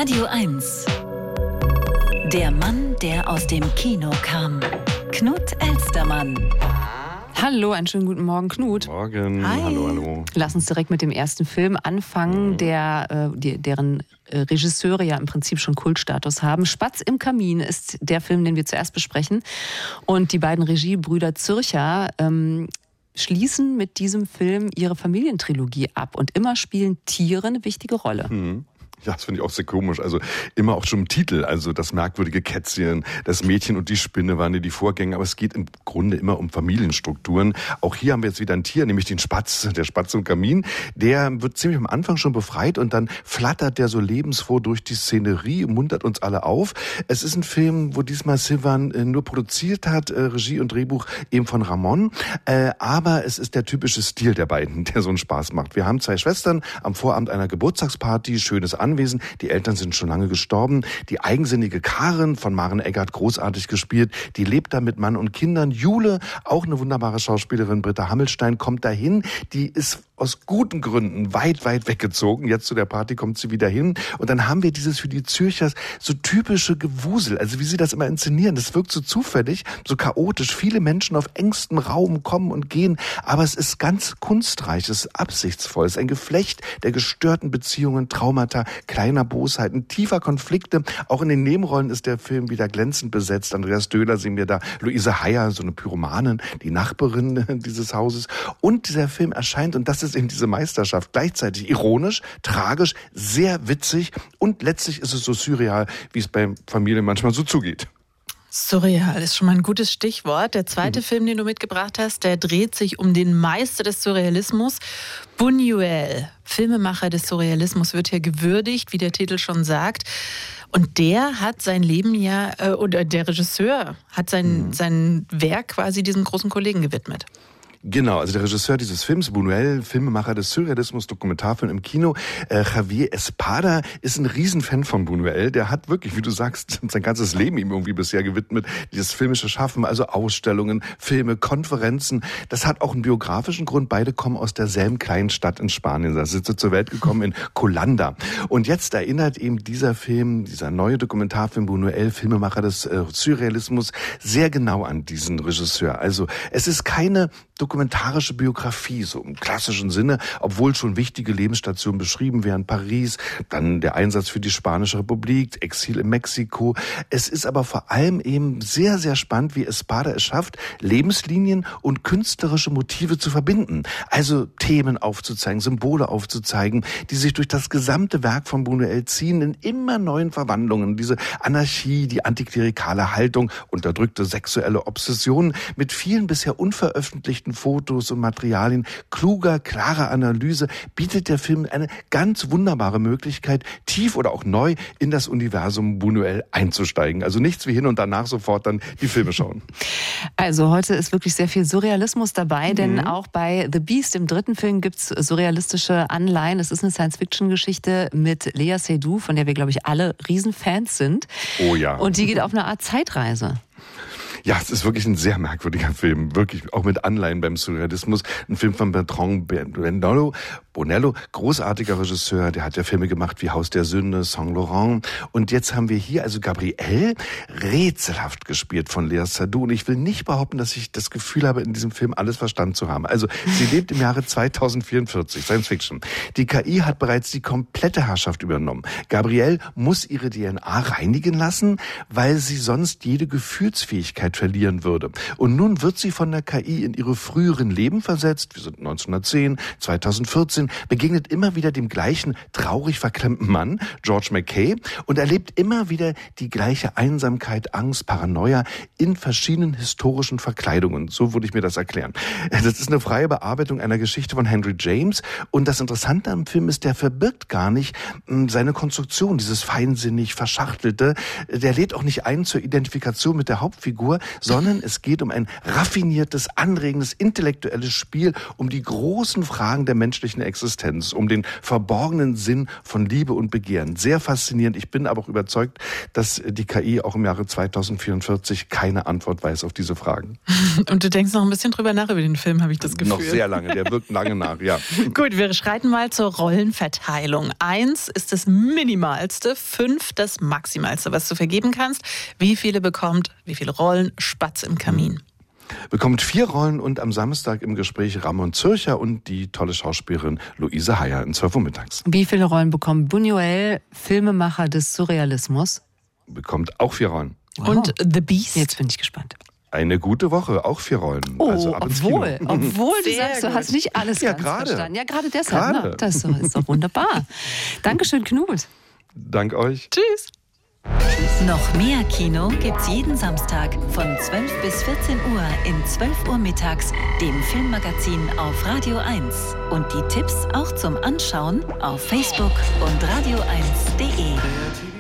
Radio 1. Der Mann, der aus dem Kino kam. Knut Elstermann. Hallo, einen schönen guten Morgen, Knut. Morgen. Hi. Hallo. Lass uns direkt mit dem ersten Film anfangen, deren Regisseure ja im Prinzip schon Kultstatus haben. Spatz im Kamin ist der Film, den wir zuerst besprechen. Und die beiden Regiebrüder Zürcher schließen mit diesem Film ihre Familientrilogie ab. Und immer spielen Tiere eine wichtige Rolle. Ja, das finde ich auch sehr komisch. Also immer auch schon im Titel, also das merkwürdige Kätzchen, das Mädchen und die Spinne waren ja die Vorgänger, aber es geht im Grunde immer um Familienstrukturen. Auch hier haben wir jetzt wieder ein Tier, nämlich den Spatz, der Spatz im Kamin. Der wird ziemlich am Anfang schon befreit und dann flattert der so lebensfroh durch die Szenerie, muntert uns alle auf. Es ist ein Film, wo diesmal Silvan nur produziert hat, Regie und Drehbuch eben von Ramon, aber es ist der typische Stil der beiden, der so einen Spaß macht. Wir haben zwei Schwestern am Vorabend einer Geburtstagsparty, schönes Anwesen. Die Eltern sind schon lange gestorben. Die eigensinnige Karin von Maren Eggert, großartig gespielt, die lebt da mit Mann und Kindern. Jule, auch eine wunderbare Schauspielerin, Britta Hammelstein, kommt dahin. Die ist aus guten Gründen weit weggezogen. Jetzt zu der Party kommt sie wieder hin. Und dann haben wir dieses für die Zürchers so typische Gewusel. Also wie sie das immer inszenieren. Das wirkt so zufällig, so chaotisch. Viele Menschen auf engstem Raum kommen und gehen. Aber es ist ganz kunstreich, es ist absichtsvoll. Es ist ein Geflecht der gestörten Beziehungen, Traumata, kleiner Bosheiten, tiefer Konflikte. Auch in den Nebenrollen ist der Film wieder glänzend besetzt. Andreas Döhler sehen wir da. Luise Heyer, so eine Pyromanin, die Nachbarin dieses Hauses. Und dieser Film erscheint, und das ist eben diese Meisterschaft, gleichzeitig ironisch, tragisch, sehr witzig und letztlich ist es so surreal, wie es bei Familien manchmal so zugeht. Surreal ist schon mal ein gutes Stichwort. Der zweite Film, den du mitgebracht hast, der dreht sich um den Meister des Surrealismus, Buñuel. Filmemacher des Surrealismus wird hier gewürdigt, wie der Titel schon sagt. Und der hat sein Leben oder der Regisseur hat sein Werk quasi diesem großen Kollegen gewidmet. Genau, also der Regisseur dieses Films, Buñuel, Filmemacher des Surrealismus, Dokumentarfilm im Kino, Javier Espada, ist ein Riesenfan von Buñuel. Der hat wirklich, wie du sagst, sein ganzes Leben ihm irgendwie bisher gewidmet, dieses filmische Schaffen, also Ausstellungen, Filme, Konferenzen. Das hat auch einen biografischen Grund. Beide kommen aus derselben kleinen Stadt in Spanien. Da sind sie zur Welt gekommen in Colanda. Und jetzt erinnert eben dieser Film, dieser neue Dokumentarfilm Buñuel, Filmemacher des Surrealismus, sehr genau an diesen Regisseur. Also es ist keine dokumentarische Biografie, so im klassischen Sinne, obwohl schon wichtige Lebensstationen beschrieben werden. Paris, dann der Einsatz für die Spanische Republik, Exil in Mexiko. Es ist aber vor allem eben sehr, sehr spannend, wie Espada es schafft, Lebenslinien und künstlerische Motive zu verbinden. Also Themen aufzuzeigen, Symbole aufzuzeigen, die sich durch das gesamte Werk von Buñuel ziehen in immer neuen Verwandlungen. Diese Anarchie, die antiklerikale Haltung, unterdrückte sexuelle Obsessionen mit vielen bisher unveröffentlichten Fotos und Materialien, kluger, klarer Analyse, bietet der Film eine ganz wunderbare Möglichkeit, tief oder auch neu in das Universum Buñuel einzusteigen. Also nichts wie hin und danach sofort dann die Filme schauen. Also heute ist wirklich sehr viel Surrealismus dabei, denn auch bei The Beast, im dritten Film, gibt es surrealistische Anleihen. Es ist eine Science-Fiction-Geschichte mit Lea Seydoux, von der wir, glaube ich, alle Riesenfans sind. Oh ja. Und die geht auf eine Art Zeitreise. Ja, es ist wirklich ein sehr merkwürdiger Film, wirklich auch mit Anleihen beim Surrealismus. Ein Film von Bertrand Bonello, großartiger Regisseur, der hat ja Filme gemacht wie Haus der Sünde, Saint Laurent. Und jetzt haben wir hier also Gabrielle, rätselhaft gespielt von Lea Seydoux. Und ich will nicht behaupten, dass ich das Gefühl habe, in diesem Film alles verstanden zu haben. Also sie lebt im Jahre 2044, Science Fiction. Die KI hat bereits die komplette Herrschaft übernommen. Gabrielle muss ihre DNA reinigen lassen, weil sie sonst jede Gefühlsfähigkeit verlieren würde. Und nun wird sie von der KI in ihre früheren Leben versetzt. Wir sind 1910, 2014, begegnet immer wieder dem gleichen traurig verklemmten Mann, George McKay, und erlebt immer wieder die gleiche Einsamkeit, Angst, Paranoia in verschiedenen historischen Verkleidungen. So würde ich mir das erklären. Das ist eine freie Bearbeitung einer Geschichte von Henry James. Und das Interessante am Film ist, der verbirgt gar nicht seine Konstruktion, dieses feinsinnig Verschachtelte. Der lädt auch nicht ein zur Identifikation mit der Hauptfigur, sondern es geht um ein raffiniertes, anregendes, intellektuelles Spiel, um die großen Fragen der menschlichen Existenz, um den verborgenen Sinn von Liebe und Begehren. Sehr faszinierend. Ich bin aber auch überzeugt, dass die KI auch im Jahre 2044 keine Antwort weiß auf diese Fragen. Und du denkst noch ein bisschen drüber nach über den Film, habe ich das Gefühl. Noch sehr lange, der wirkt lange nach, ja. Gut, wir schreiten mal zur Rollenverteilung. 1 ist das Minimalste, 5 das Maximalste, was du vergeben kannst. Wie viele Rollen Spatz im Kamin? Bekommt 4 Rollen und am Samstag im Gespräch Ramon Zürcher und die tolle Schauspielerin Luise Heyer in 12 Uhr mittags. Wie viele Rollen bekommt Buñuel, Filmemacher des Surrealismus? Bekommt auch 4 Rollen. Wow. Und The Beast? Jetzt bin ich gespannt. Eine gute Woche, auch 4 Rollen. Oh, also ab ins Kino. obwohl du Sehr sagst, du gut. hast nicht alles Ja, ganz gerade. verstanden. Ja, gerade deshalb. Gerade. Na, das ist doch wunderbar. Dankeschön, Knut. Dank euch. Tschüss. Noch mehr Kino gibt's jeden Samstag von 12 bis 14 Uhr in 12 Uhr mittags, dem Filmmagazin auf Radio 1. Und die Tipps auch zum Anschauen auf Facebook und radio1.de.